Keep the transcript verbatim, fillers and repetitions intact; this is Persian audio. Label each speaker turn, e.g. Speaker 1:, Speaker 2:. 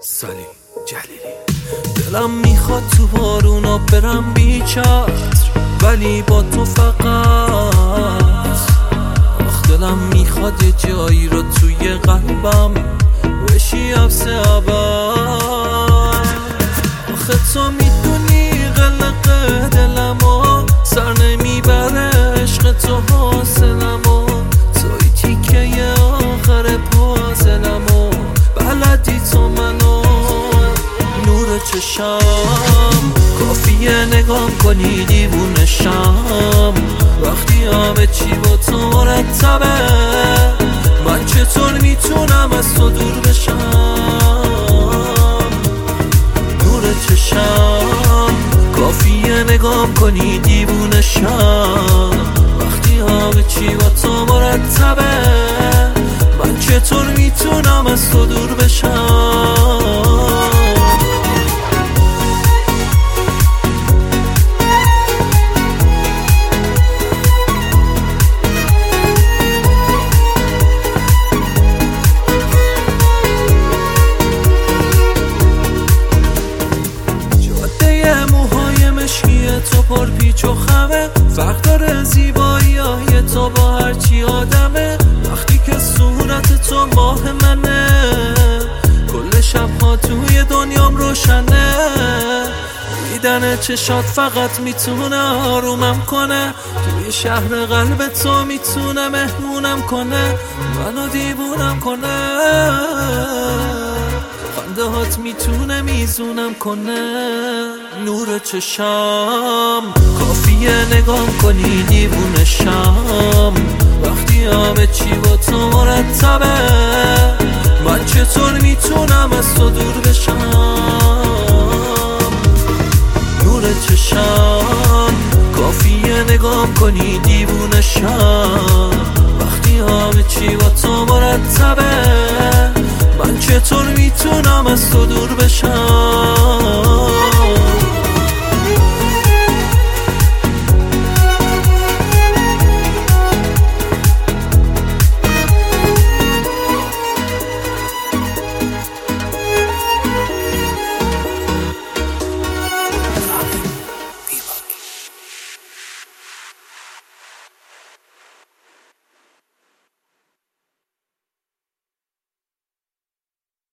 Speaker 1: سالی جلیلی. دلم میخواد تو بارونا برم بی چتر، ولی با تو فقط. آخ دلم میخواد یه جایی رو توی قلبم بشی حبس ابد. آخه تو میدونی قلق دلمو سر نمیبره عشق تو حاصلمو، توی تیکه آخر پازلمو، بلدی تو منو نور چشم. کافیه نگام کنی دیوونشم، وقتی همه چی با تو مرتبه. من چطور میتونم از تو دور بشم؟ نور چشم کافیه نگام کنی دیوونشم، وقتی همه چی با تو مرتبه. من چطور میتونم از تو دور بشم؟ تو پر پیچ و خمه، فرق داره زیبایی های تو با هرچی آدمه. وقتی که صورت تو ماه منه، کل شبها توی دنیام روشنه. دیدن چشات فقط میتونه آرومم کنه، توی شهر قلب تو میتونه مهمونم کنه، منو دیوونم کنه. خنده هات میتونه میزونم کنه. نور چشم کافیه نگام کنی دیوونشم، وقتی همه چی با تو مرتبه. من چطور میتونم از تو دور بشم؟ نور چشم کافیه نگام کنی دیوونشم، وقتی همه چی با تو مرتبه. من چطور میتونم از تو دور بشم؟